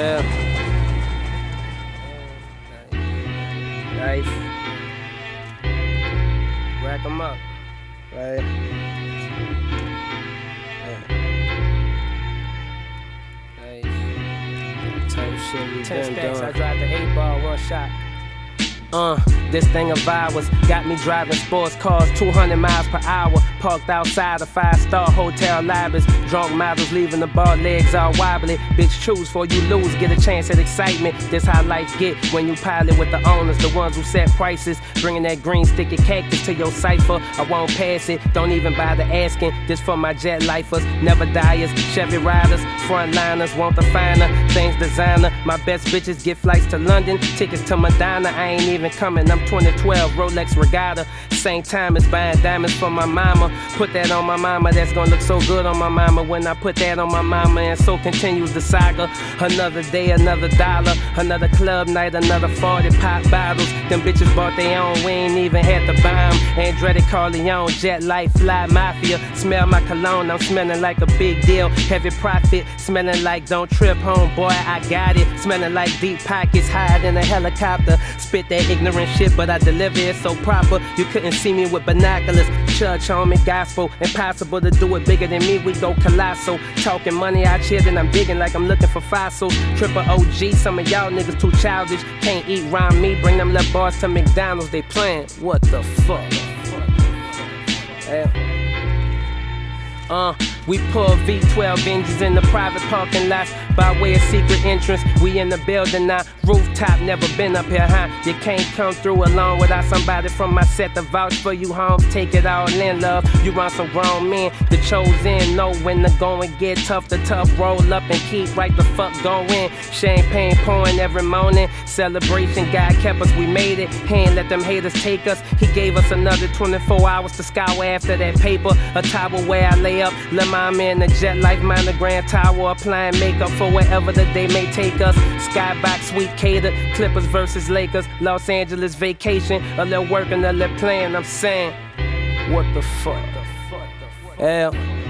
Yeah. Nice. Rack 'em up. Right. Nice. Type shit we 10 been stacks, doing. I drive the 8-ball, one shot. This thing of ours got me driving sports cars 200 miles per hour. Parked outside a 5-star hotel lobbies. Drunk models leaving the bar, legs all wobbly. Bitch, choose for you lose, get a chance at excitement. This how life get when you pilot with the owners, the ones who set prices. Bringing that green sticky cactus to your cipher. I won't pass it, don't even bother asking. This for my jet lifers, never diers, Chevy riders, frontliners, want the finer things designer. My best bitches get flights to London, tickets to Madonna. I ain't even coming, I'm 2012, Rolex Regatta. Same time as buying diamonds for my mama. Put that on my mama, that's gonna look so good on my mama when I put that on my mama. And so continues the saga. Another day, another dollar, another club night, another 40 pop bottles. Them bitches bought their own, we ain't even had to buy 'em. Andretti Corleone, jet life, fly mafia. Smell my cologne, I'm smelling like a big deal. Heavy profit, smelling like don't trip home, boy, I got it. Smelling like deep pockets, hide in a helicopter. Spit that ignorant shit, but I deliver it so proper. You couldn't see me with binoculars. Church, homie, gospel. Impossible to do it bigger than me, we go colossal. Talking money out here, then I'm digging like I'm looking for fossils. Triple OG, some of y'all niggas too childish. Can't eat round me, bring them little bars to McDonald's, they playing. What the fuck? Yeah. We pull V12 engines in the private parking lots by way of secret entrance. We in the building now, rooftop, never been up here, huh? You can't come through alone without somebody from my set to vouch for you, homes. Take it all in, love. You run some grown men, the chosen, know when to go and get tough. The tough roll up and keep right the fuck going. Champagne pouring every morning, celebration. God kept us, we made it. He ain't let them haters take us. He gave us another 24 hours to scour after that paper. A towel where I lay up. Let mama in the jet life, mind the Grand Tower, applying makeup for wherever the day may take us. Skybox, sweet cater, Clippers versus Lakers, Los Angeles vacation, a little work and a little playing. I'm saying, what the fuck? Yeah.